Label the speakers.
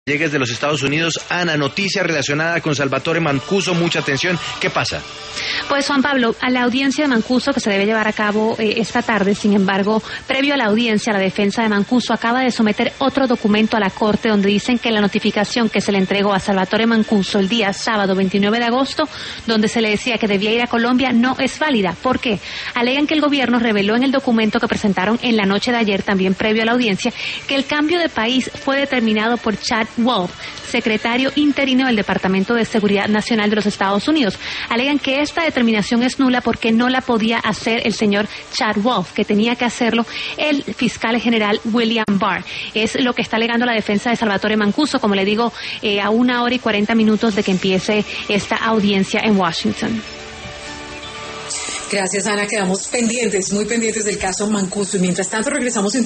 Speaker 1: Llegues de los Estados Unidos. Ana, noticia relacionada con Salvatore Mancuso, mucha atención. ¿Qué pasa?
Speaker 2: Pues Juan Pablo, a la audiencia de Mancuso que se debe llevar a cabo esta tarde, sin embargo, previo a la audiencia, la defensa de Mancuso acaba de someter otro documento a la Corte donde dicen que la notificación que se le entregó a Salvatore Mancuso el día sábado 29 de agosto, donde se le decía que debía ir a Colombia, no es válida. ¿Por qué? Alegan que el gobierno reveló en el documento que presentaron en la noche de ayer, también previo a la audiencia, que el cambio de país fue determinado por Chad Wolf, secretario interino del Departamento de Seguridad Nacional de los Estados Unidos. Alegan que esta determinación es nula porque no la podía hacer el señor Chad Wolf, que tenía que hacerlo el fiscal general William Barr. Es lo que está alegando la defensa de Salvatore Mancuso, como le digo, a 1 hora y 40 minutos de que empiece esta audiencia en Washington.
Speaker 3: Gracias, Ana. Quedamos pendientes, muy pendientes del caso Mancuso. Y mientras tanto regresamos